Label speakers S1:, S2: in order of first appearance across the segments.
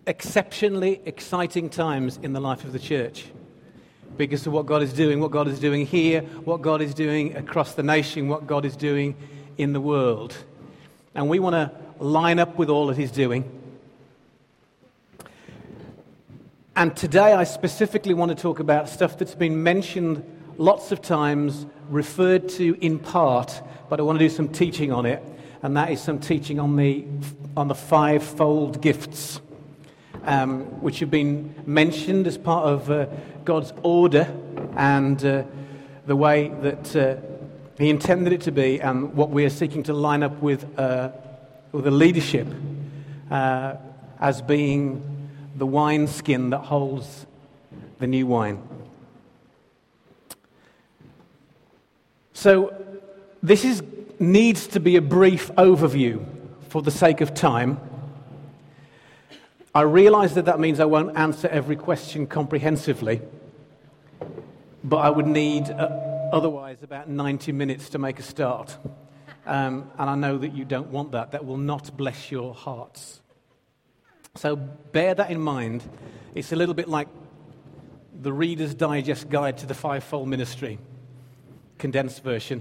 S1: exceptionally exciting times in the life of the church because of what God is doing here, what God is doing across the nation, what God is doing in the world. And we want to line up with all that He's doing. And today I specifically want to talk about stuff that's been mentioned lots of times, referred to in part, but I want to do some teaching on it, and that is some teaching on the fivefold gifts, which have been mentioned as part of God's order and the way that He intended it to be, and what we are seeking to line up with the leadership as being the wineskin that holds the new wine. So this needs to be a brief overview for the sake of time. I realize that means I won't answer every question comprehensively, but I would need otherwise about 90 minutes to make a start. And I know that you don't want that. That will not bless your hearts. So bear that in mind. It's a little bit like the Reader's Digest Guide to the Fivefold Ministry, condensed version.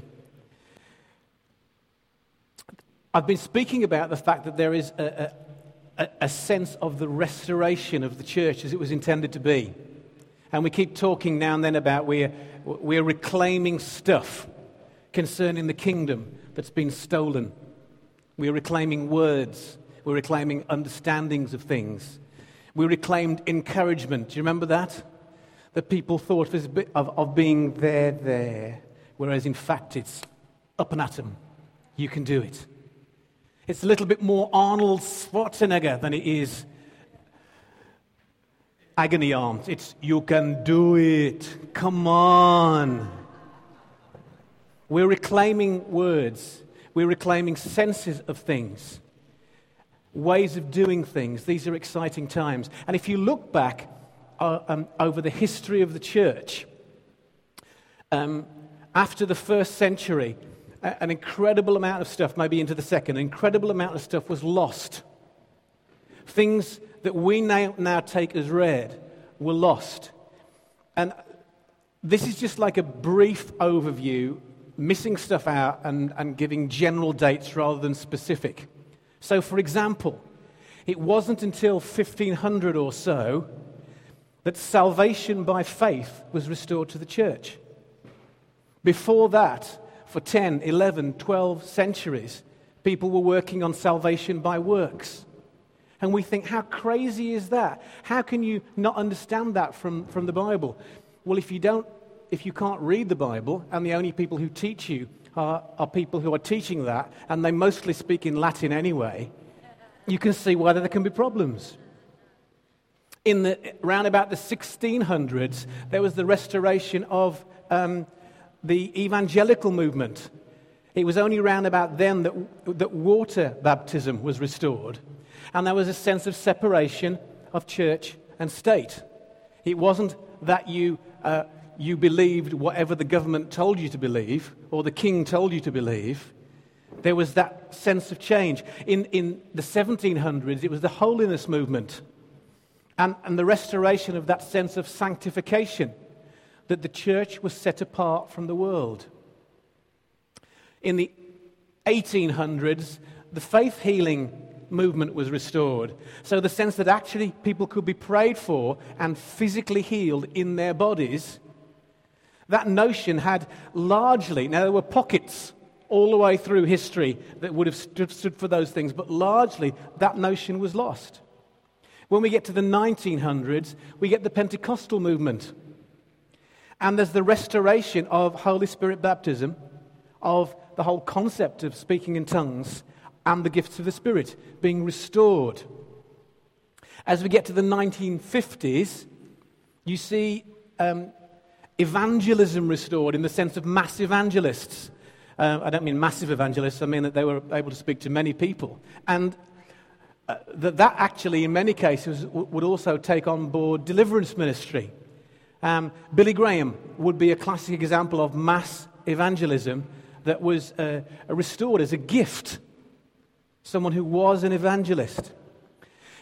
S1: I've been speaking about the fact that there is a sense of the restoration of the church as it was intended to be. And we keep talking now and then about we're reclaiming stuff concerning the kingdom that's been stolen. We're reclaiming words. We're reclaiming understandings of things. We reclaimed encouragement. Do you remember that? That people thought of being there, whereas in fact it's up and at 'em. You can do it. It's a little bit more Arnold Schwarzenegger than it is agony arms. It's you can do it. Come on. We're reclaiming words. We're reclaiming senses of things. Ways of doing things. These are exciting times. And if you look back over the history of the church, after the first century, an incredible amount of stuff, maybe into the second, an incredible amount of stuff was lost. Things that we now take as read were lost. And this is just like a brief overview, missing stuff out and giving general dates rather than specific. So, for example, it wasn't until 1500 or so that salvation by faith was restored to the church. Before that, for 10, 11, 12 centuries, people were working on salvation by works. And we think, how crazy is that? How can you not understand that from the Bible? Well, if you can't read the Bible, and the only people who teach you are people who are teaching that, and they mostly speak in Latin anyway, you can see why there can be problems. Around about the 1600s, there was the restoration of the evangelical movement. It was only around about then that water baptism was restored, and there was a sense of separation of church and state. It wasn't that you believed whatever the government told you to believe or the king told you to believe. There was that sense of change. In the 1700s, it was the holiness movement and the restoration of that sense of sanctification, that the church was set apart from the world. In the 1800s, the faith healing movement was restored. So the sense that actually people could be prayed for and physically healed in their bodies. That notion had largely, now there were pockets all the way through history that would have stood for those things, but largely that notion was lost. When we get to the 1900s, we get the Pentecostal movement. And there's the restoration of Holy Spirit baptism, of the whole concept of speaking in tongues, and the gifts of the Spirit being restored. As we get to the 1950s, you see evangelism restored in the sense of mass evangelists. I don't mean massive evangelists, I mean that they were able to speak to many people. And that actually, in many cases, would also take on board deliverance ministry. Billy Graham would be a classic example of mass evangelism that was restored as a gift. Someone who was an evangelist.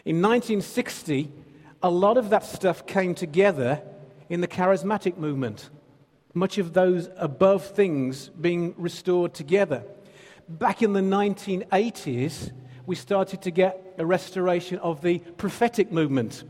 S1: In 1960, a lot of that stuff came together in the charismatic movement. Much of those above things being restored together. Back in the 1980s, we started to get a restoration of the prophetic movement.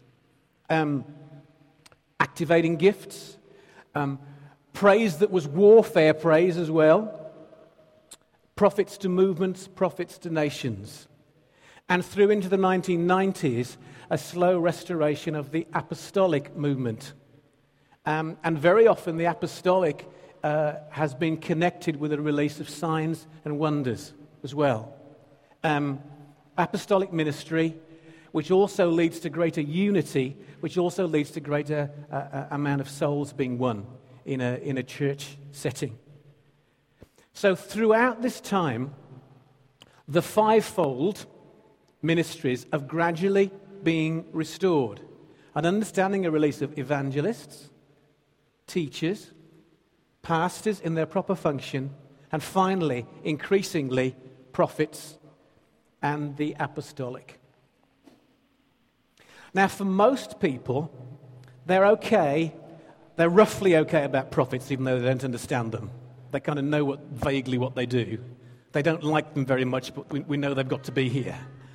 S1: Activating gifts, praise that was warfare praise as well, prophets to movements, prophets to nations. And through into the 1990s, a slow restoration of the apostolic movement. And very often the apostolic has been connected with the release of signs and wonders as well. Apostolic ministry, which also leads to greater unity, which also leads to greater amount of souls being won in a church setting. So throughout this time, the fivefold ministries have gradually been restored. And understanding a release of evangelists, teachers, pastors in their proper function, and finally, increasingly, prophets and the apostolic. Now, for most people, they're roughly okay about prophets, even though they don't understand them. They kind of know vaguely what they do. They don't like them very much, but we know they've got to be here.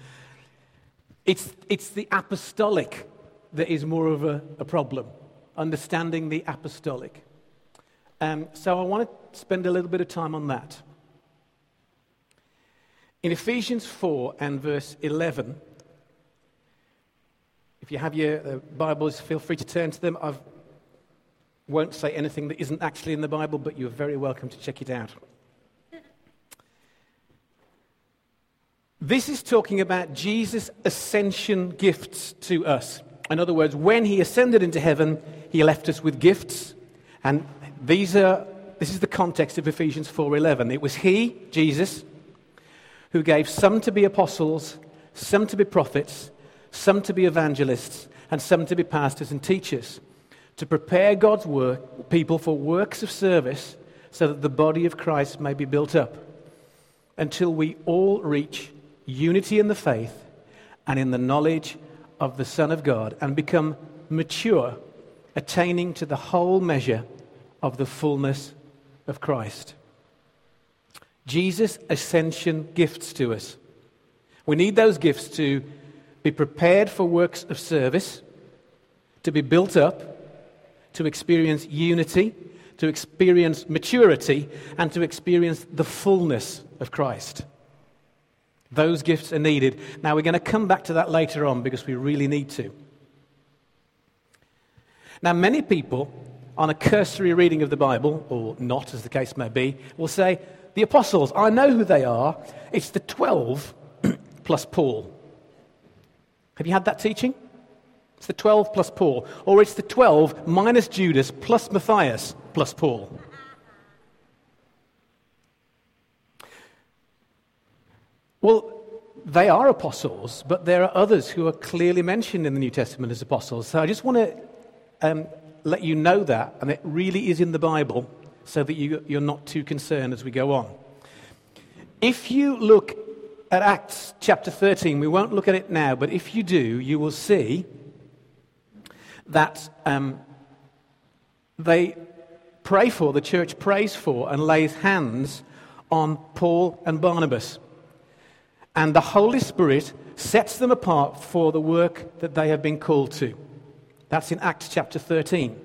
S1: It's the apostolic that is more of a problem, understanding the apostolic. So I want to spend a little bit of time on that. In Ephesians 4 and verse 11, if you have your Bibles, feel free to turn to them. I won't say anything that isn't actually in the Bible, but you're very welcome to check it out. This is talking about Jesus' ascension gifts to us. In other words, when he ascended into heaven, he left us with gifts. And this is the context of Ephesians 4:11. It was he, Jesus, who gave some to be apostles, some to be prophets, some to be evangelists, and some to be pastors and teachers, to prepare God's people for works of service, so that the body of Christ may be built up, until we all reach unity in the faith and in the knowledge of the Son of God, and become mature, attaining to the whole measure of the fullness of Christ. Jesus' ascension gifts to us. We need those gifts to be prepared for works of service, to be built up, to experience unity, to experience maturity, and to experience the fullness of Christ. Those gifts are needed. Now, we're going to come back to that later on because we really need to. Now, many people, on a cursory reading of the Bible, or not as the case may be, will say, the apostles, I know who they are. It's the 12 plus Paul. Have you had that teaching? It's the 12 plus Paul. Or it's the 12 minus Judas plus Matthias plus Paul. Well, they are apostles, but there are others who are clearly mentioned in the New Testament as apostles. So I just want to let you know that, and it really is in the Bible, so that you're not too concerned as we go on. If you look at Acts chapter 13, we won't look at it now, but if you do, you will see that the church prays for and lays hands on Paul and Barnabas. And the Holy Spirit sets them apart for the work that they have been called to. That's in Acts chapter 13.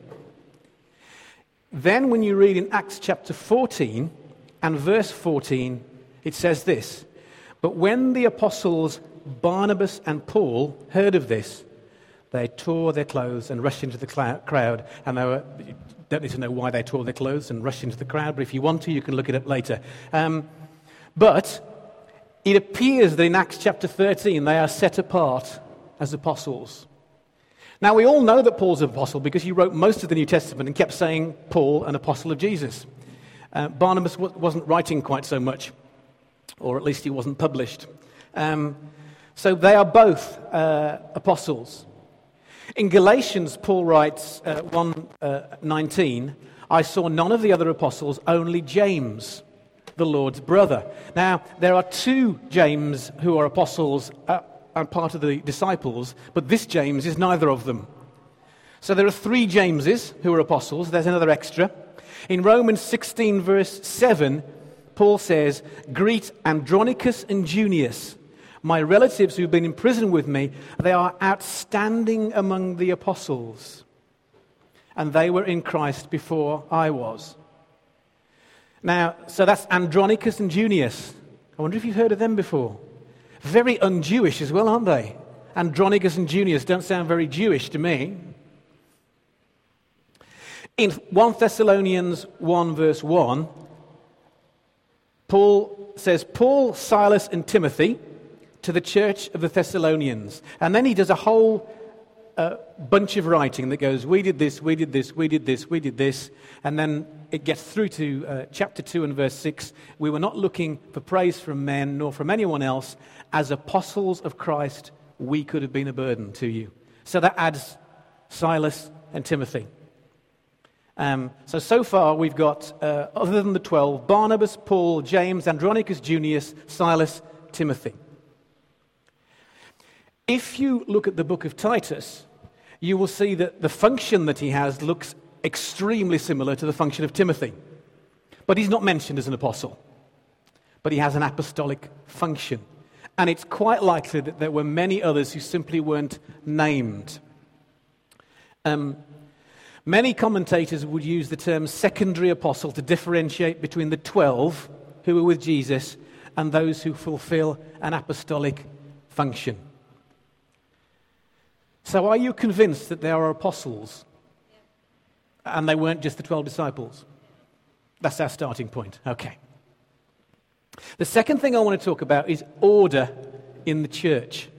S1: Then when you read in Acts chapter 14 and verse 14, it says this, but when the apostles Barnabas and Paul heard of this, they tore their clothes and rushed into the crowd. And you don't need to know why they tore their clothes and rushed into the crowd, but if you want to, you can look it up later. But it appears that in Acts chapter 13, they are set apart as apostles. Now, we all know that Paul's an apostle because he wrote most of the New Testament and kept saying, Paul, an apostle of Jesus. Barnabas wasn't writing quite so much, or at least he wasn't published. So they are both apostles. In Galatians, Paul writes 1:19, I saw none of the other apostles, only James, the Lord's brother. Now, there are two James who are apostles and part of the disciples, but this James is neither of them. So there are 3 Jameses who are apostles. There's another extra. In Romans 16, verse 7, Paul says, "Greet Andronicus and Junius, my relatives who've been in prison with me. They are outstanding among the apostles, and they were in Christ before I was." Now, so that's Andronicus and Junius. I wonder if you've heard of them before. Very un-Jewish as well, aren't they? Andronicus and Junius don't sound very Jewish to me. In 1 Thessalonians 1, verse 1, Paul says, "Paul, Silas, and Timothy to the church of the Thessalonians." And then he does a whole bunch of writing that goes, we did this, we did this, we did this, we did this. And then it gets through to chapter 2 and verse 6. "We were not looking for praise from men, nor from anyone else. As apostles of Christ, we could have been a burden to you." So that adds Silas and Timothy. So far we've got, other than the 12, Barnabas, Paul, James, Andronicus, Junius, Silas, Timothy. If you look at the book of Titus, you will see that the function that he has looks extremely similar to the function of Timothy. But he's not mentioned as an apostle. But he has an apostolic function. And it's quite likely that there were many others who simply weren't named. Many commentators would use the term secondary apostle to differentiate between the 12 who were with Jesus and those who fulfill an apostolic function. So are you convinced that there are apostles and they weren't just the 12 disciples? That's our starting point. Okay. The second thing I want to talk about is order in the church.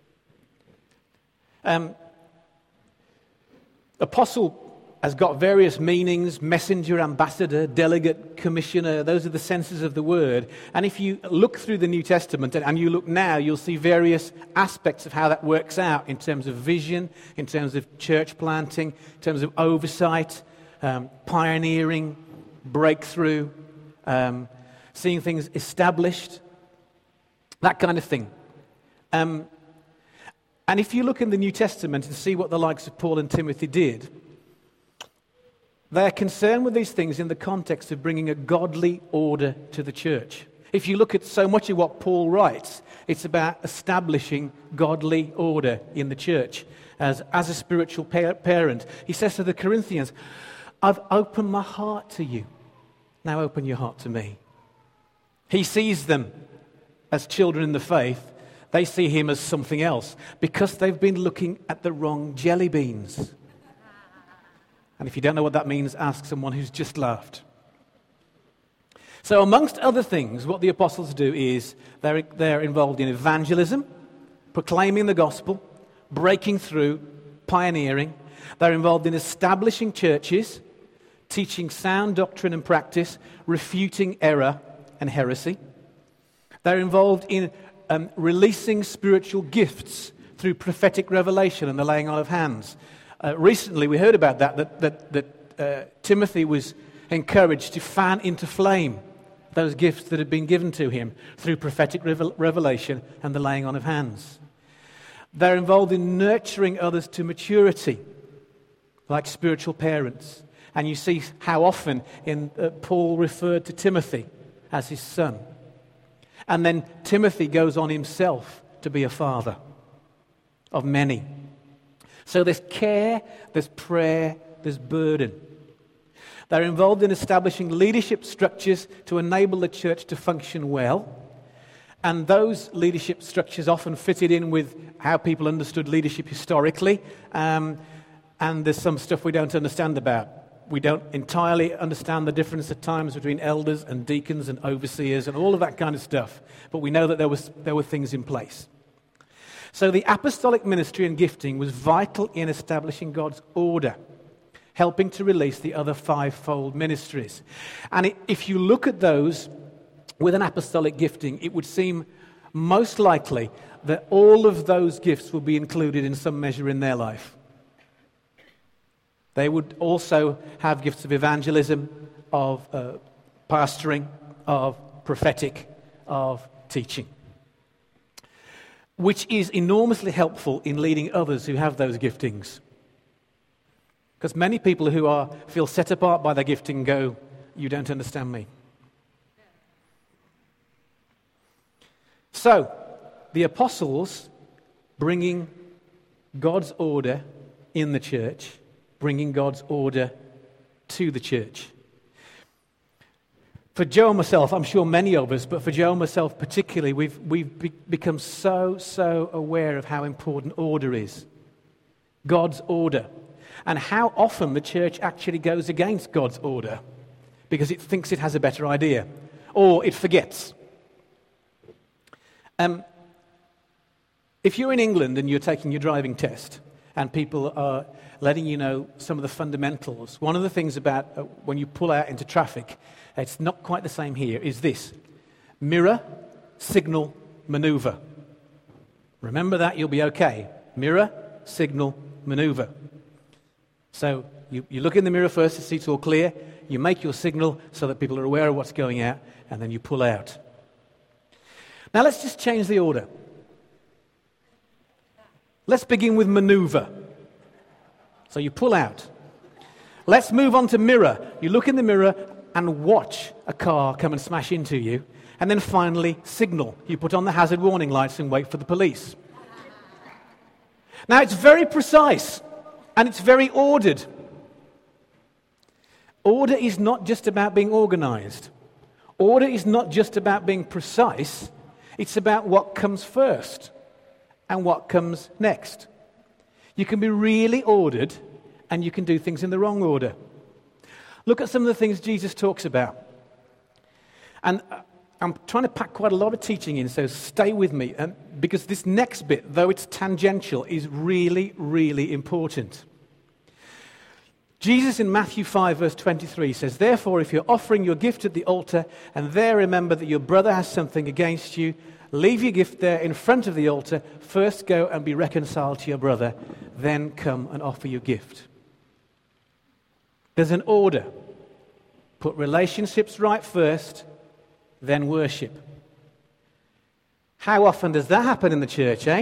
S1: Apostle has got various meanings: messenger, ambassador, delegate, commissioner. Those are the senses of the word. And if you look through the New Testament, and you look now, you'll see various aspects of how that works out in terms of vision, in terms of church planting, in terms of oversight, pioneering, breakthrough, seeing things established, that kind of thing. And if you look in the New Testament and see what the likes of Paul and Timothy did, they're concerned with these things in the context of bringing a godly order to the church. If you look at so much of what Paul writes, it's about establishing godly order in the church as a spiritual parent. He says to the Corinthians, "I've opened my heart to you. Now open your heart to me." He sees them as children in the faith. They see him as something else because they've been looking at the wrong jelly beans. And if you don't know what that means, ask someone who's just laughed. So amongst other things, what the apostles do is they're involved in evangelism, proclaiming the gospel, breaking through, pioneering. They're involved in establishing churches, teaching sound doctrine and practice, refuting error and heresy. They're involved in releasing spiritual gifts through prophetic revelation and the laying on of hands. Recently, we heard about that Timothy was encouraged to fan into flame those gifts that had been given to him through prophetic revelation and the laying on of hands. They're involved in nurturing others to maturity, like spiritual parents. And you see how often Paul referred to Timothy as his son. And then Timothy goes on himself to be a father of many. So there's care, there's prayer, there's burden. They're involved in establishing leadership structures to enable the church to function well. And those leadership structures often fitted in with how people understood leadership historically. And there's some stuff we don't understand about. We don't entirely understand the difference at times between elders and deacons and overseers and all of that kind of stuff. But we know that there were things in place. So the apostolic ministry and gifting was vital in establishing God's order, helping to release the other fivefold ministries. And if you look at those with an apostolic gifting, it would seem most likely that all of those gifts will be included in some measure in their life. They would also have gifts of evangelism, of pastoring, of prophetic, of teaching. which is enormously helpful in leading others who have those giftings. Because many people who feel set apart by their gifting go, "You don't understand me." So, the apostles bringing God's order in the church, bringing God's order to the church. For Joe and myself, I'm sure many of us, but for Joe and myself particularly, we've become so aware of how important order is. God's order. And how often the church actually goes against God's order because it thinks it has a better idea, or it forgets. If you're in England and you're taking your driving test and people are letting you know some of the fundamentals, one of the things about when you pull out into traffic, it's not quite the same here, is this: mirror, signal, maneuver. Remember that, you'll be okay. Mirror, signal, maneuver. So you look in the mirror first to see it's all clear, you make your signal so that people are aware of what's going out, and then you pull out. Now let's just change the order. Let's begin with maneuver. So you pull out. Let's move on to mirror. You look in the mirror and watch a car come and smash into you. And then finally, signal. You put on the hazard warning lights and wait for the police. Now it's very precise and it's very ordered. Order is not just about being organized. Order is not just about being precise. It's about what comes first and what comes next. You can be really ordered and you can do things in the wrong order. Look at some of the things Jesus talks about. And I'm trying to pack quite a lot of teaching in, so stay with me. Because this next bit, though it's tangential, is really, really important. Jesus in Matthew 5, verse 23 says, "Therefore, if you're offering your gift at the altar, and there remember that your brother has something against you, leave your gift there in front of the altar. First go and be reconciled to your brother. Then come and offer your gift." There's an order. Put relationships right first, then worship. How often does that happen in the church, eh?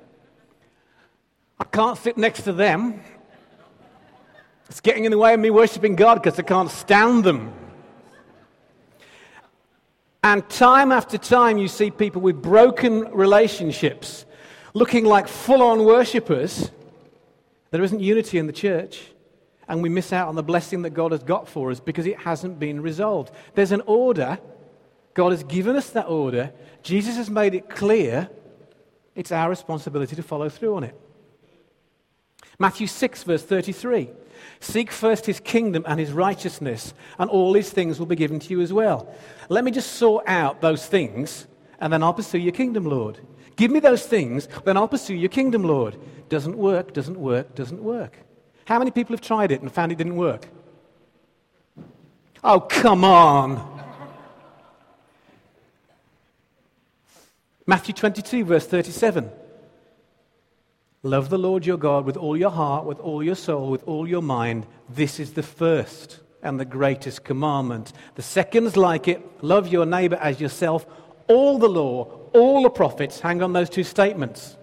S1: I can't sit next to them. It's getting in the way of me worshiping God because I can't stand them. And time after time you see people with broken relationships looking like full-on worshippers. There isn't unity in the church, and we miss out on the blessing that God has got for us because it hasn't been resolved. There's an order. God has given us that order. Jesus has made it clear. It's our responsibility to follow through on it. Matthew 6, verse 33. "Seek first his kingdom and his righteousness, and all these things will be given to you as well." Let me just sort out those things, and then I'll pursue your kingdom, Lord. Give me those things, then I'll pursue your kingdom, Lord. Doesn't work, doesn't work, doesn't work. How many people have tried it and found it didn't work? Oh, come on. Matthew 22, verse 37. "Love the Lord your God with all your heart, with all your soul, with all your mind. This is the first and the greatest commandment. The second's like it, love your neighbor as yourself. All the law, all the prophets hang on those two statements."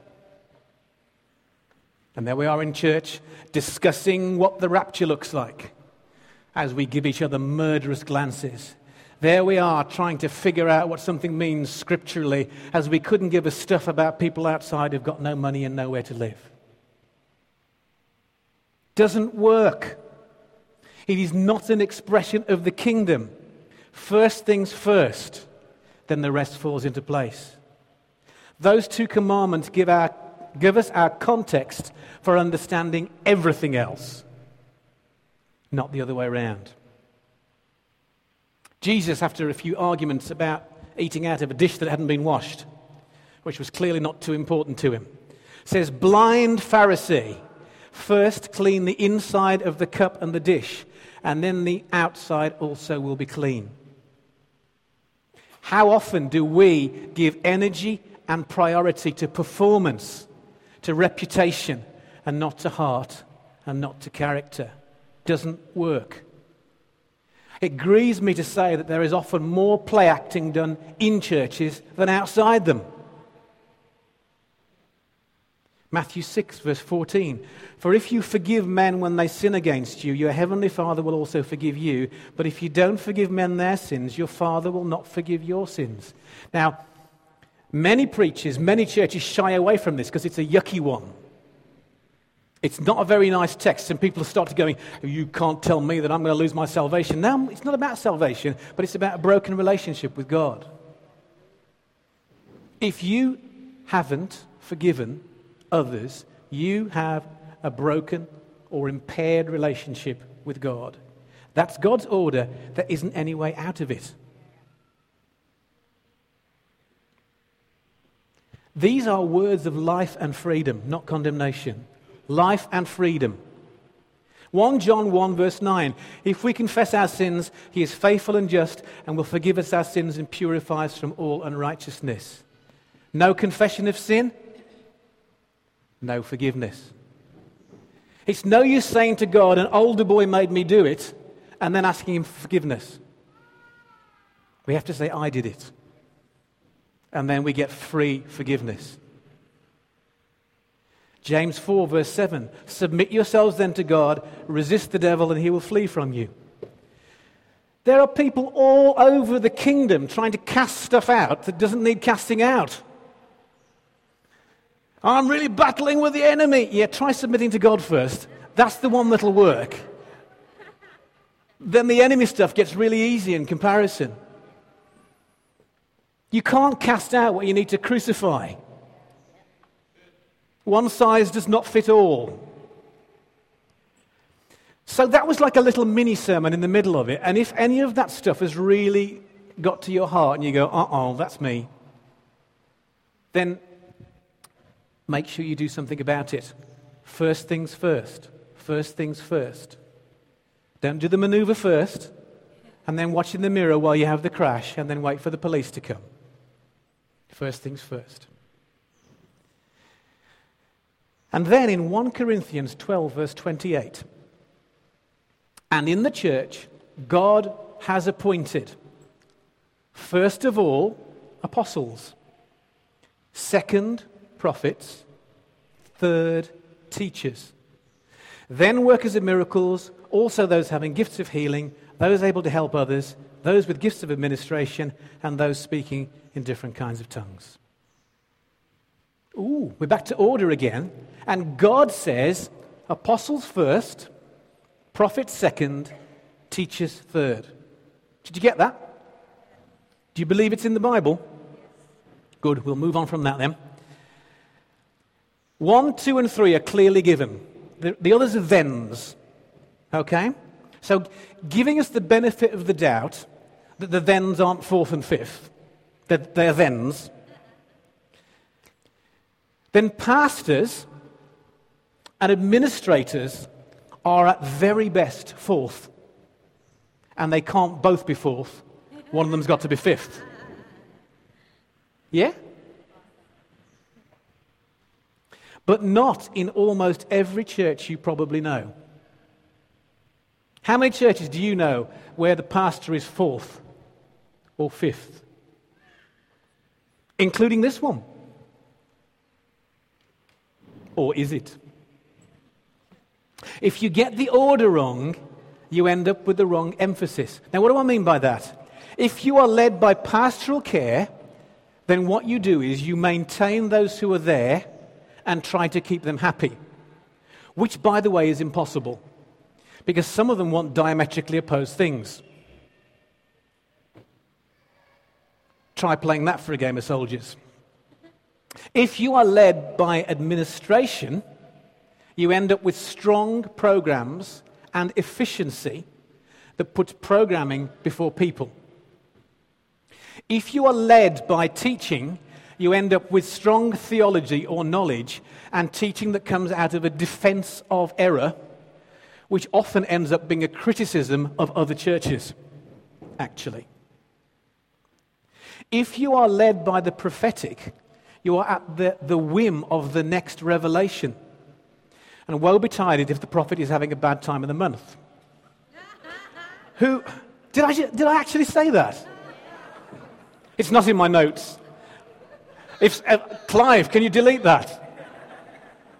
S1: And there we are in church discussing what the rapture looks like as we give each other murderous glances. There we are trying to figure out what something means scripturally as we couldn't give a stuff about people outside who've got no money and nowhere to live. Doesn't work. It is not an expression of the kingdom. First things first, then the rest falls into place. Those two commandments give us our context for understanding everything else, not the other way around. Jesus, after a few arguments about eating out of a dish that hadn't been washed, which was clearly not too important to him, says, "Blind Pharisee, first clean the inside of the cup and the dish, and then the outside also will be clean." How often do we give energy and priority to performance, to reputation, and not to heart, and not to character? Doesn't work. It grieves me to say that there is often more play acting done in churches than outside them. Matthew 6, verse 14. For if you forgive men when they sin against you, your heavenly Father will also forgive you. But if you don't forgive men their sins, your Father will not forgive your sins. Now, many preachers, many churches shy away from this because it's a yucky one. It's not a very nice text, and people start going, you can't tell me that I'm going to lose my salvation. No, it's not about salvation, but it's about a broken relationship with God. If you haven't forgiven others, you have a broken or impaired relationship with God. That's God's order. There isn't any way out of it. These are words of life and freedom, not condemnation. Life and freedom. 1 John 1 verse 9. If we confess our sins, he is faithful and just and will forgive us our sins and purify us from all unrighteousness. No confession of sin, no forgiveness. It's no use saying to God, an older boy made me do it, and then asking him for forgiveness. We have to say, I did it. And then we get free forgiveness. James 4 verse 7. Submit yourselves then to God, resist the devil and he will flee from you. There are people all over the kingdom trying to cast stuff out that doesn't need casting out. I'm really battling with the enemy. Yeah, try submitting to God first. That's the one that'll work. Then the enemy stuff gets really easy in comparison. You can't cast out what you need to crucify. One size does not fit all. So that was like a little mini sermon in the middle of it. And if any of that stuff has really got to your heart and you go, that's me, then make sure you do something about it. First things first. First things first. Don't do the maneuver first and then watch in the mirror while you have the crash and then wait for the police to come. First things first. And then in 1 Corinthians 12 verse 28, and in the church, God has appointed, first of all, apostles, second, prophets, third, teachers, then workers of miracles, also those having gifts of healing, those able to help others, those with gifts of administration, and those speaking in different kinds of tongues. Ooh, we're back to order again. And God says, apostles first, prophets second, teachers third. Did you get that? Do you believe it's in the Bible? Good, we'll move on from that then. 1, 2, and 3 are clearly given. The others are thens. Okay? So giving us the benefit of the doubt that the thens aren't fourth and fifth, that they're thens. Then pastors and administrators are at very best fourth. And they can't both be fourth. One of them's got to be fifth. Yeah? But not in almost every church you probably know. How many churches do you know where the pastor is fourth or fifth? Including this one. Or is it? If you get the order wrong, you end up with the wrong emphasis. Now, what do I mean by that? If you are led by pastoral care, then what you do is you maintain those who are there and try to keep them happy. Which, by the way, is impossible. Because some of them want diametrically opposed things. Try playing that for a game of soldiers. If you are led by administration, you end up with strong programs and efficiency that puts programming before people. If you are led by teaching, you end up with strong theology or knowledge and teaching that comes out of a defense of error, which often ends up being a criticism of other churches, actually. If you are led by the prophetic, you are at the whim of the next revelation. And woe betide if the prophet is having a bad time of the month. Did I actually say that? It's not in my notes. Clive, can you delete that?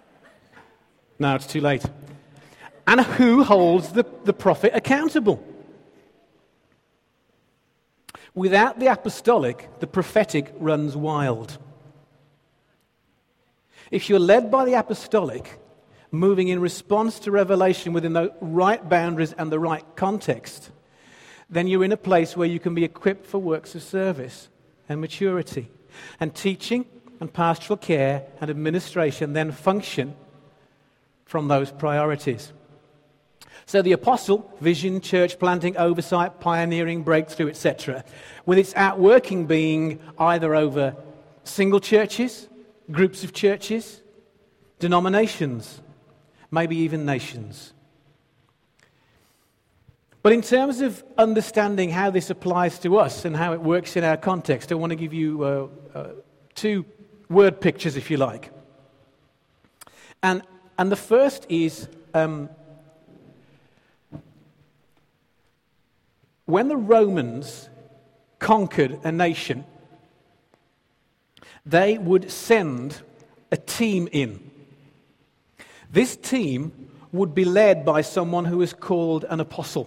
S1: Now it's too late. And who holds the prophet accountable? Without the apostolic, the prophetic runs wild. If you're led by the apostolic, moving in response to revelation within the right boundaries and the right context, then you're in a place where you can be equipped for works of service and maturity. And teaching and pastoral care and administration then function from those priorities. So the apostle, vision, church planting, oversight, pioneering, breakthrough, etc., with its outworking being either over single churches, groups of churches, denominations, maybe even nations. But in terms of understanding how this applies to us and how it works in our context, I want to give you two word pictures, if you like. And the first is when the Romans conquered a nation, they would send a team in. This team would be led by someone who is called an apostle.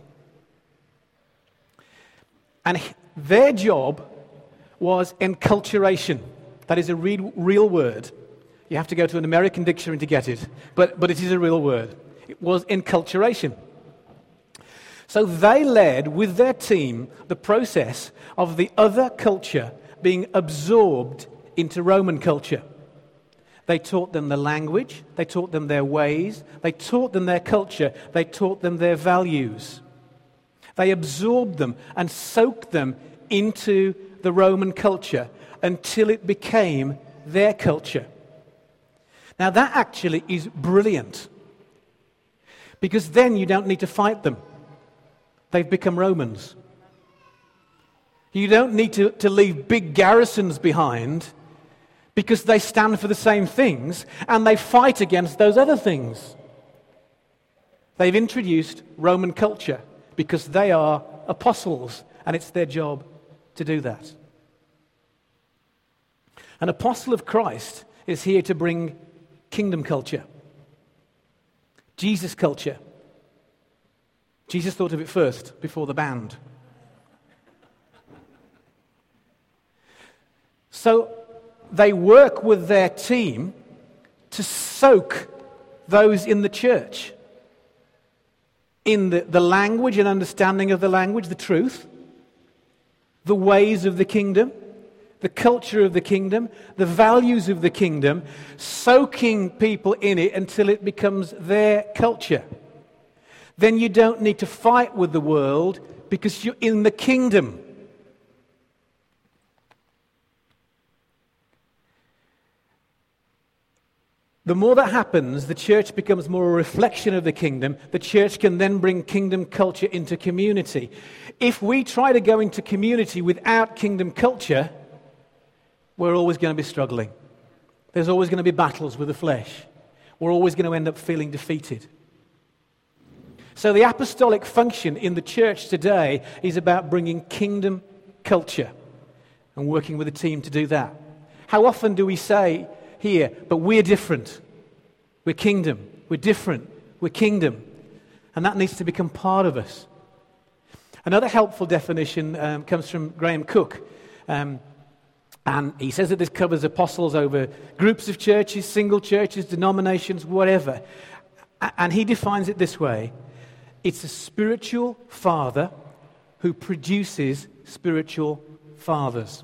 S1: And their job was enculturation. That is a real word. You have to go to an American dictionary to get it, but it is a real word. It was enculturation. So they led with their team the process of the other culture being absorbed into Roman culture. They taught them the language, they taught them their ways, they taught them their culture, they taught them their values. They absorbed them and soaked them into the Roman culture until it became their culture. Now that actually is brilliant, because then you don't need to fight them. They've become Romans. You don't need to leave big garrisons behind, because they stand for the same things and they fight against those other things. They've introduced Roman culture because they are apostles and it's their job to do that. An apostle of Christ is here to bring kingdom culture, Jesus culture. Jesus thought of it first, before the band. So they work with their team to soak those in the church in the language and understanding of the language, the truth, the ways of the kingdom, the culture of the kingdom, the values of the kingdom, soaking people in it until it becomes their culture. Then you don't need to fight with the world because you're in the kingdom. The more that happens, the church becomes more a reflection of the kingdom. The church can then bring kingdom culture into community. If we try to go into community without kingdom culture, we're always going to be struggling. There's always going to be battles with the flesh. We're always going to end up feeling defeated. So the apostolic function in the church today is about bringing kingdom culture and working with a team to do that. How often do we say here, but we're different. We're kingdom. We're different. We're kingdom. And that needs to become part of us. Another helpful definition comes from Graham Cook. And he says that this covers apostles over groups of churches, single churches, denominations, whatever. And he defines it this way. It's a spiritual father who produces spiritual fathers.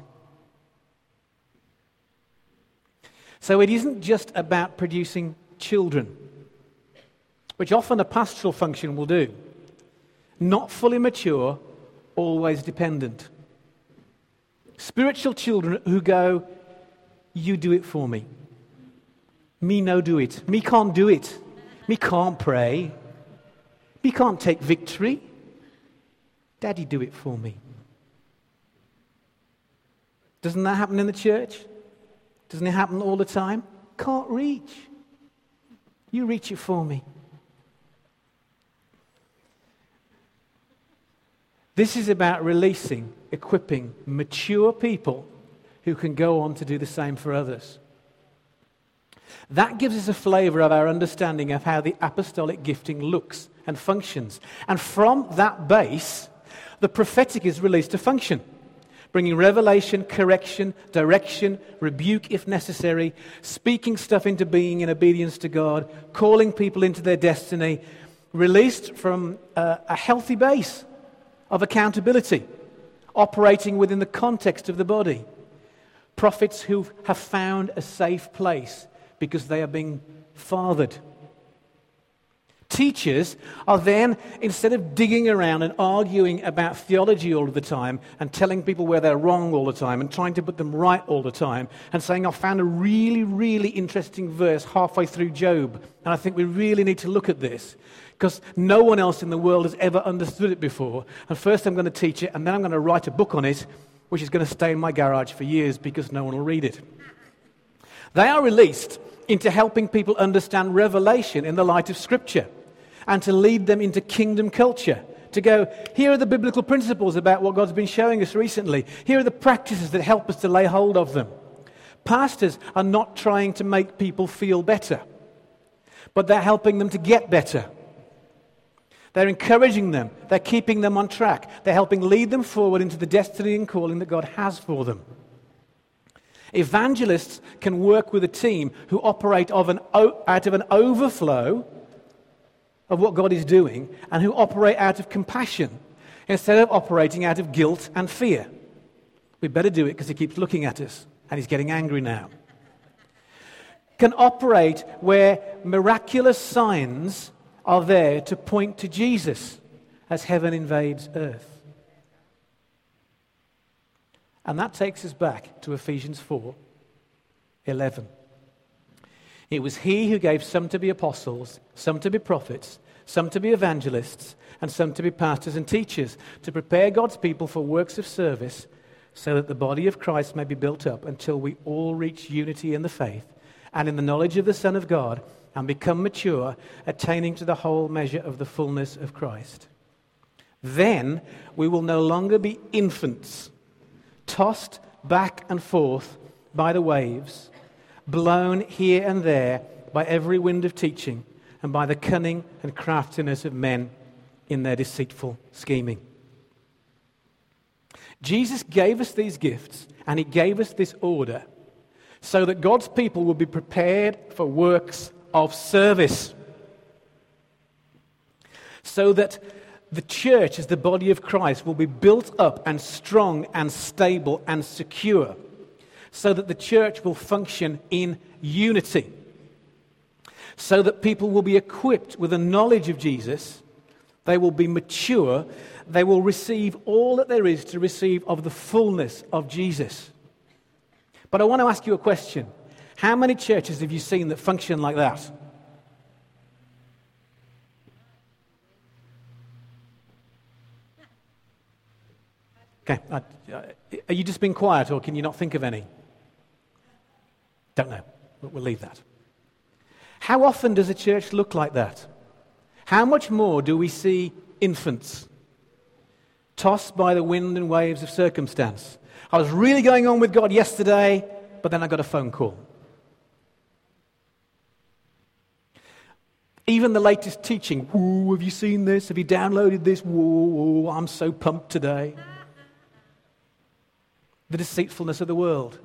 S1: So it isn't just about producing children, which often a pastoral function will do. Not fully mature, always dependent. Spiritual children who go, you do it for me. Me no do it. Me can't do it. Me can't pray. Me can't take victory. Daddy do it for me. Doesn't that happen in the church? Doesn't it happen all the time? Can't reach. You reach it for me. This is about releasing, equipping mature people who can go on to do the same for others. That gives us a flavor of our understanding of how the apostolic gifting looks and functions. And from that base, the prophetic is released to function, bringing revelation, correction, direction, rebuke if necessary, speaking stuff into being in obedience to God, calling people into their destiny, released from a healthy base of accountability, operating within the context of the body. Prophets who have found a safe place because they are being fathered. Teachers are then, instead of digging around and arguing about theology all of the time and telling people where they're wrong all the time and trying to put them right all the time and saying, I found a really, really interesting verse halfway through Job, and I think we really need to look at this because no one else in the world has ever understood it before. And first I'm going to teach it, and then I'm going to write a book on it, which is going to stay in my garage for years because no one will read it. They are released into helping people understand revelation in the light of Scripture and to lead them into kingdom culture. To go, here are the biblical principles about what God's been showing us recently. Here are the practices that help us to lay hold of them. Pastors are not trying to make people feel better, but they're helping them to get better. They're encouraging them. They're keeping them on track. They're helping lead them forward into the destiny and calling that God has for them. Evangelists can work with a team who operate out of an overflow of what God is doing and who operate out of compassion instead of operating out of guilt and fear. We better do it because he keeps looking at us and he's getting angry now. Can operate where miraculous signs are there to point to Jesus as heaven invades earth. And that takes us back to Ephesians 4:11. It was he who gave some to be apostles, some to be prophets, some to be evangelists, and some to be pastors and teachers, to prepare God's people for works of service, so that the body of Christ may be built up until we all reach unity in the faith and in the knowledge of the Son of God and become mature, attaining to the whole measure of the fullness of Christ. Then we will no longer be infants, tossed back and forth by the waves, blown here and there by every wind of teaching and by the cunning and craftiness of men in their deceitful scheming. Jesus gave us these gifts and he gave us this order so that God's people will be prepared for works of service. So that the church as the body of Christ will be built up and strong and stable and secure. So that the church will function in unity. So that people will be equipped with a knowledge of Jesus. They will be mature. They will receive all that there is to receive of the fullness of Jesus. But I want to ask you a question. How many churches have you seen that function like that? Okay, are you just being quiet or can you not think of any? Don't know, but we'll leave that. How often does a church look like that? How much more do we see infants tossed by the wind and waves of circumstance? I was really going on with God yesterday, but then I got a phone call. Even the latest teaching, whoa, have you seen this? Have you downloaded this? Whoa, I'm so pumped today. The deceitfulness of the world.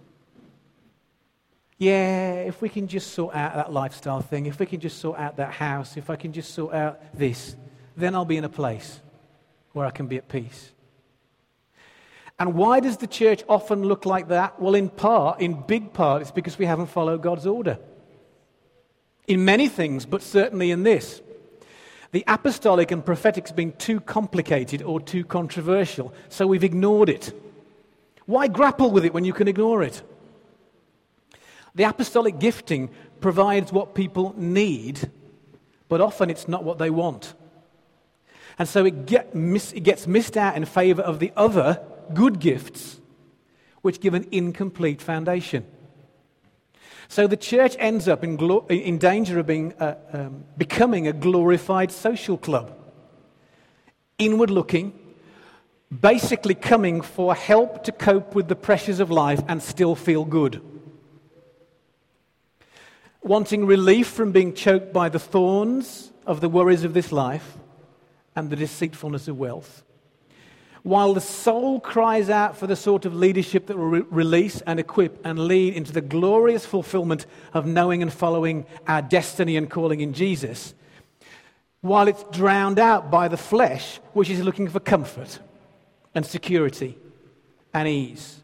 S1: Yeah, if we can just sort out that lifestyle thing, if we can just sort out that house, if I can just sort out this, then I'll be in a place where I can be at peace. And why does the church often look like that? Well, in big part, it's because we haven't followed God's order. In many things, but certainly in this. The apostolic and prophetic has been too complicated or too controversial, so we've ignored it. Why grapple with it when you can ignore it? The apostolic gifting provides what people need, but often it's not what they want. And so it gets missed out in favor of the other good gifts, which give an incomplete foundation. So the church ends up in danger of becoming a glorified social club. Inward looking, basically coming for help to cope with the pressures of life and still feel good. wanting relief from being choked by the thorns of the worries of this life and the deceitfulness of wealth. While the soul cries out for the sort of leadership that will release and equip and lead into the glorious fulfillment of knowing and following our destiny and calling in Jesus, while it's drowned out by the flesh, which is looking for comfort and security and ease.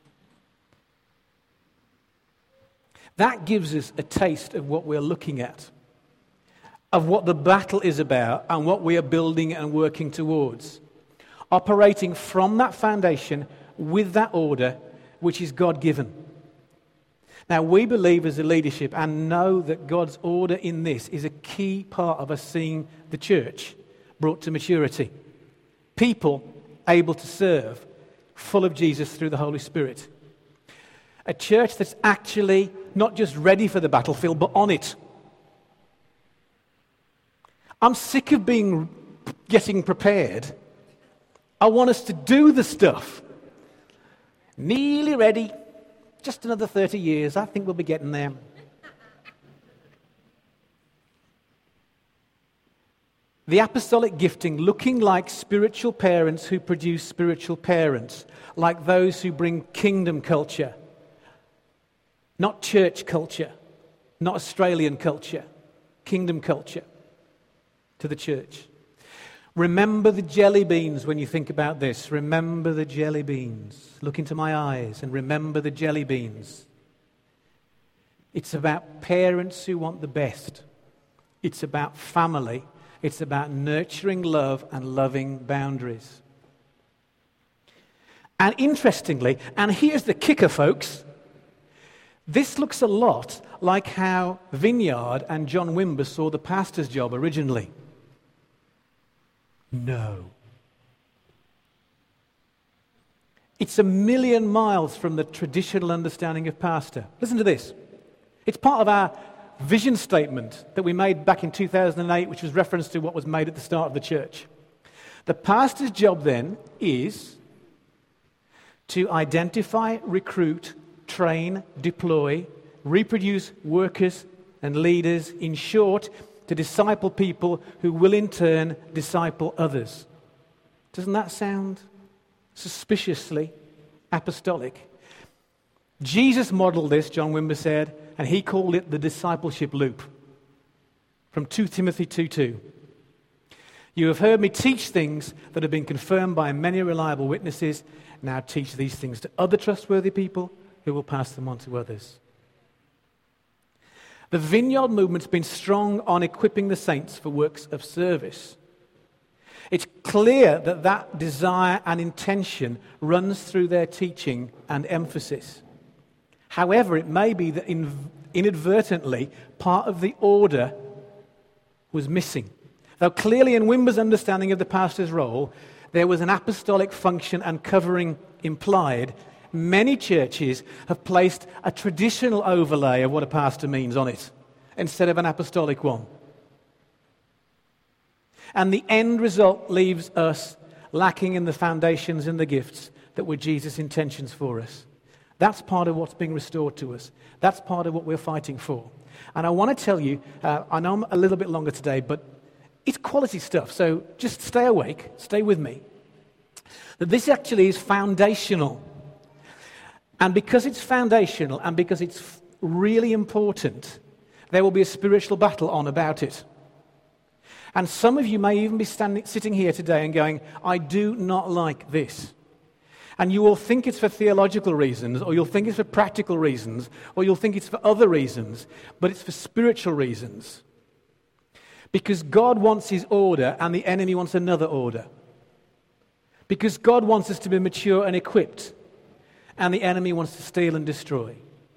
S1: That gives us a taste of what we're looking at, of what the battle is about and what we are building and working towards. Operating from that foundation with that order which is God-given. Now, we believe as a leadership and know that God's order in this is a key part of us seeing the church brought to maturity. People able to serve, full of Jesus through the Holy Spirit. A church that's actually not just ready for the battlefield, but on it. I'm sick of getting prepared. I want us to do the stuff. Nearly ready. Just another 30 years. I think we'll be getting there. The apostolic gifting looking like spiritual parents who produce spiritual parents, like those who bring kingdom culture, not church culture, not Australian culture, kingdom culture to the church. Remember the jelly beans when you think about this. Remember the jelly beans. Look into my eyes and remember the jelly beans. It's about parents who want the best. It's about family. It's about nurturing love and loving boundaries. And interestingly, and here's the kicker, folks, this looks a lot like how Vineyard and John Wimber saw the pastor's job originally. No. It's a million miles from the traditional understanding of pastor. Listen to this. It's part of our vision statement that we made back in 2008, which was reference to what was made at the start of the church. The pastor's job then is to identify, recruit, train, deploy, reproduce workers and leaders, in short, to disciple people who will in turn disciple others. Doesn't that sound suspiciously apostolic? Jesus modeled this, John Wimber said, and he called it the discipleship loop. From 2 Timothy 2:2. You have heard me teach things that have been confirmed by many reliable witnesses. Now teach these things to other trustworthy people who will pass them on to others. The Vineyard movement's been strong on equipping the saints for works of service. It's clear that that desire and intention runs through their teaching and emphasis. However, it may be that inadvertently part of the order was missing. Though clearly in Wimber's understanding of the pastor's role, there was an apostolic function and covering implied, many churches have placed a traditional overlay of what a pastor means on it instead of an apostolic one. And the end result leaves us lacking in the foundations and the gifts that were Jesus' intentions for us. That's part of what's being restored to us. That's part of what we're fighting for. And I want to tell you, I know I'm a little bit longer today, but it's quality stuff, so just stay awake, stay with me, that this actually is foundational. And because it's foundational and because it's really important, there will be a spiritual battle on about it. And some of you may even be sitting here today and going, I do not like this. And you will think it's for theological reasons, or you'll think it's for practical reasons, or you'll think it's for other reasons, but it's for spiritual reasons. Because God wants his order and the enemy wants another order. Because God wants us to be mature and equipped, and the enemy wants to steal and destroy.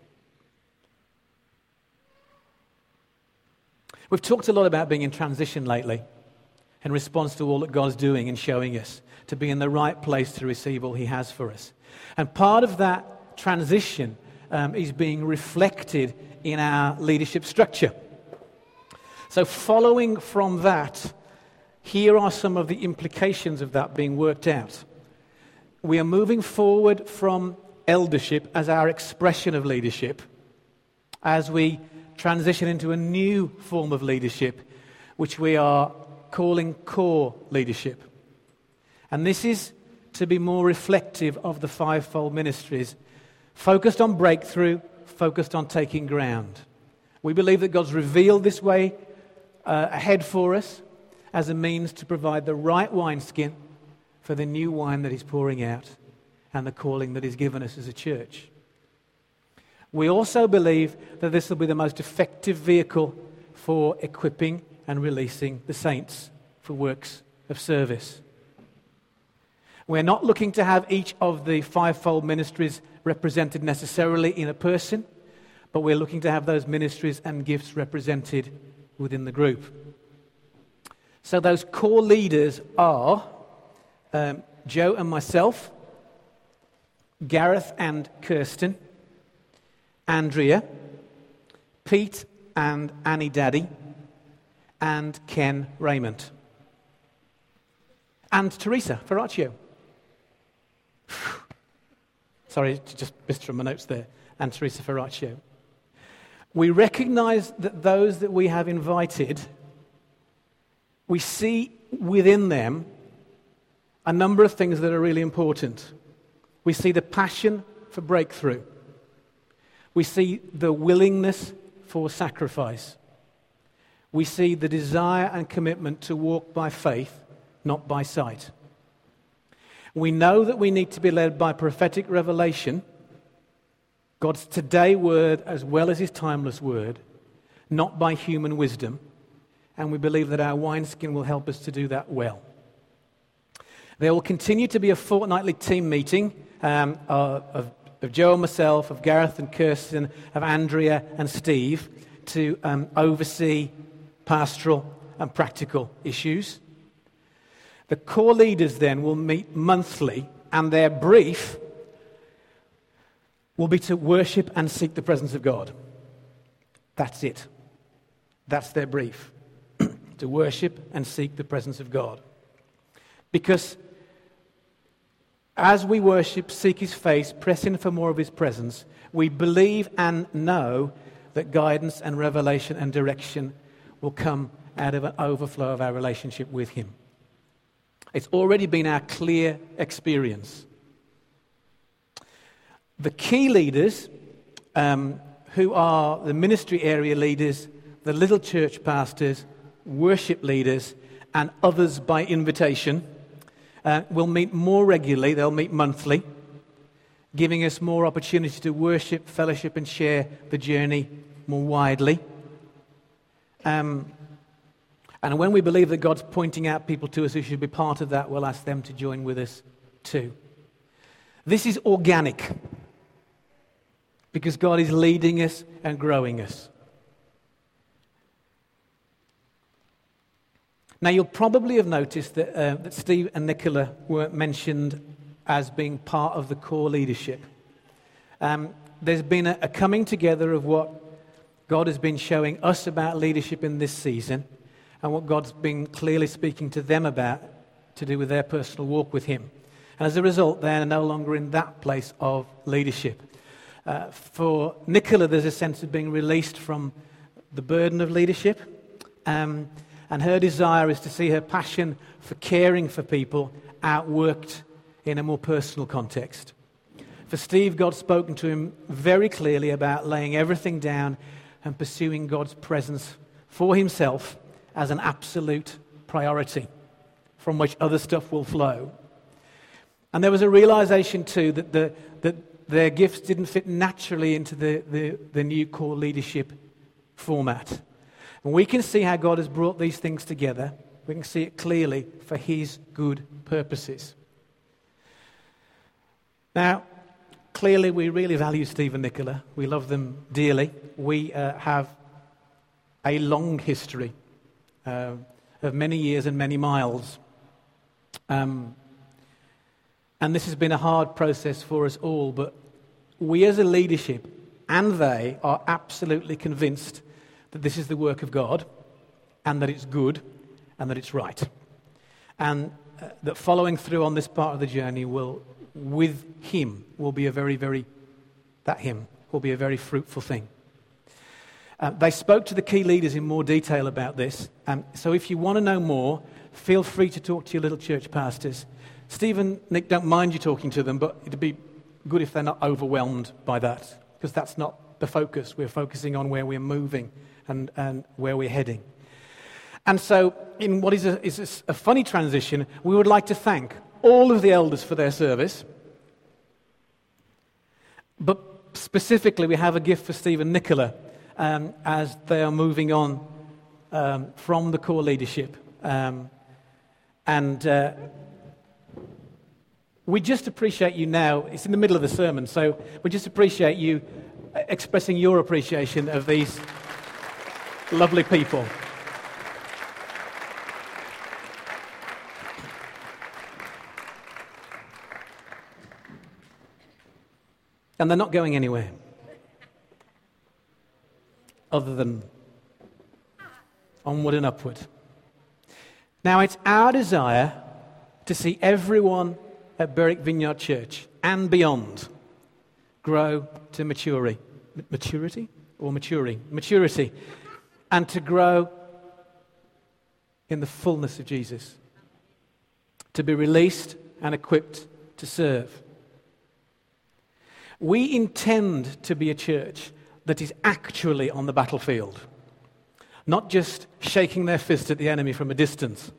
S1: We've talked a lot about being in transition lately in response to all that God's doing and showing us to be in the right place to receive all he has for us. And part of that transition is being reflected in our leadership structure. So following from that, here are some of the implications of that being worked out. We are moving forward from eldership as our expression of leadership as we transition into a new form of leadership, which we are calling core leadership. And this is to be more reflective of the fivefold ministries, focused on breakthrough, focused on taking ground. We believe that God's revealed this way ahead for us as a means to provide the right wineskin for the new wine that He's pouring out and the calling that He's given us as a church. We also believe that this will be the most effective vehicle for equipping and releasing the saints for works of service. We're not looking to have each of the fivefold ministries represented necessarily in a person, but we're looking to have those ministries and gifts represented within the group. So those core leaders are Joe and myself, Gareth and Kirsten, Andrea, Pete and Annie Daddy, and Ken Raymond. And Teresa Ferraccio. Sorry, just missed from my notes there. And Teresa Ferraccio. We recognize that those that we have invited, we see within them a number of things that are really important. We see the passion for breakthrough. We see the willingness for sacrifice. We see the desire and commitment to walk by faith, not by sight. We know that we need to be led by prophetic revelation, God's today word as well as His timeless word, not by human wisdom. And we believe that our wineskin will help us to do that well. There will continue to be a fortnightly team meeting of Joe and myself, of Gareth and Kirsten, of Andrea and Steve to oversee pastoral and practical issues. The core leaders then will meet monthly, and their brief will be to worship and seek the presence of God. That's it. That's their brief. To worship and seek the presence of God. Because as we worship, seek His face, press in for more of His presence, we believe and know that guidance and revelation and direction will come out of an overflow of our relationship with Him. It's already been our clear experience. The key leaders, who are the ministry area leaders, the little church pastors, worship leaders, and others by invitation, will meet more regularly. They'll meet monthly, giving us more opportunity to worship, fellowship, and share the journey more widely. And when we believe that God's pointing out people to us who should be part of that, we'll ask them to join with us too. This is organic, because God is leading us and growing us. Now, you'll probably have noticed that Steve and Nicola weren't mentioned as being part of the core leadership. There's been a coming together of what God has been showing us about leadership in this season, and what God's been clearly speaking to them about to do with their personal walk with Him. And as a result, they're no longer in that place of leadership. For Nicola, there's a sense of being released from the burden of leadership. And her desire is to see her passion for caring for people outworked in a more personal context. For Steve, God's spoken to him very clearly about laying everything down and pursuing God's presence for himself as an absolute priority from which other stuff will flow. And there was a realization too that their gifts didn't fit naturally into the new core leadership format. And we can see how God has brought these things together. We can see it clearly for His good purposes. Now, clearly we really value Steve and Nicola. We love them dearly. We have a long history of many years and many miles. And this has been a hard process for us all, but we as a leadership and they are absolutely convinced that this is the work of God and that it's good and that it's right. And that following through on this part of the journey with Him will be a very, very fruitful thing. They spoke to the key leaders in more detail about this. So if you want to know more, feel free to talk to your little church pastors. Steve and Nick don't mind you talking to them, but it'd be good if they're not overwhelmed by that, because that's not the focus. We're focusing on where we're moving and where we're heading. And so, in what is a funny transition, we would like to thank all of the elders for their service. But specifically, we have a gift for Steve and Nicola as they are moving on from the core leadership. We just appreciate you now. It's in the middle of the sermon, so we just appreciate you expressing your appreciation of these lovely people. And they're not going anywhere other than onward and upward. Now, it's our desire to see everyone at Berwick Vineyard Church and beyond grow to maturity, and to grow in the fullness of Jesus, to be released and equipped to serve. We intend to be a church that is actually on the battlefield, not just shaking their fist at the enemy from a distance.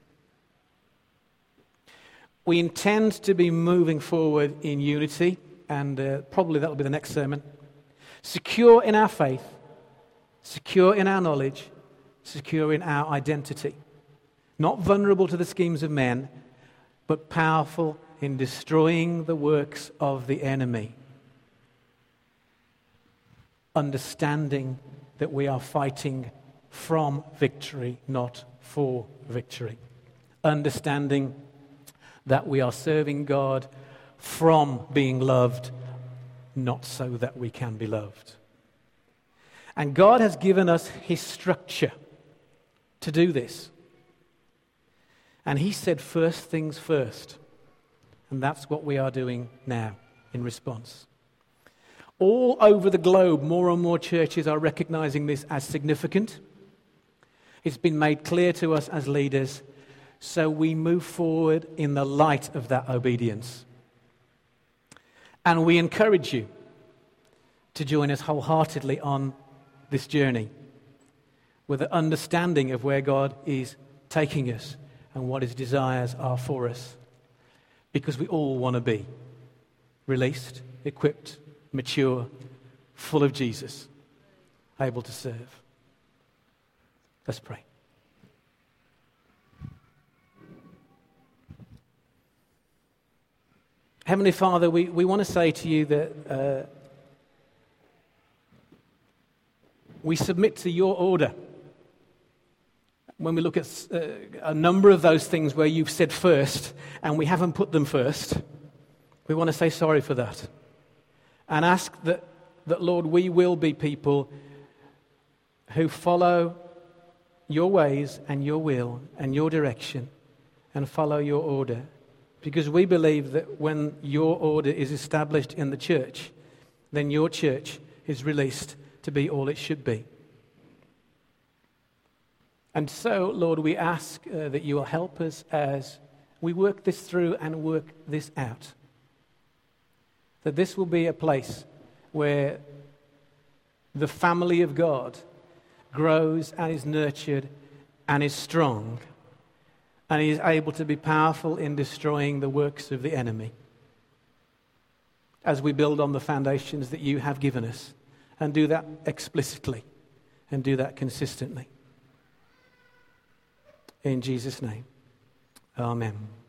S1: We intend to be moving forward in unity, and probably that will be the next sermon. Secure in our faith, secure in our knowledge, secure in our identity. Not vulnerable to the schemes of men, but powerful in destroying the works of the enemy. Understanding that we are fighting from victory, not for victory. Understanding that we are serving God from being loved, not so that we can be loved. And God has given us His structure to do this. And He said first things first. And that's what we are doing now in response. All over the globe, more and more churches are recognizing this as significant. It's been made clear to us as leaders, so we move forward in the light of that obedience. And we encourage you to join us wholeheartedly on this journey with an understanding of where God is taking us and what His desires are for us. Because we all want to be released, equipped, mature, full of Jesus, able to serve. Let's pray. Heavenly Father, we want to say to you that we submit to your order. When we look at a number of those things where you've said first and we haven't put them first, we want to say sorry for that. And ask that, Lord, we will be people who follow your ways and your will and your direction and follow your order. Because we believe that when your order is established in the church, then your church is released to be all it should be. And so, Lord, we ask that you will help us as we work this through and work this out. That this will be a place where the family of God grows and is nurtured and is strong and is able to be powerful in destroying the works of the enemy as we build on the foundations that you have given us and do that explicitly and do that consistently. In Jesus' name, amen.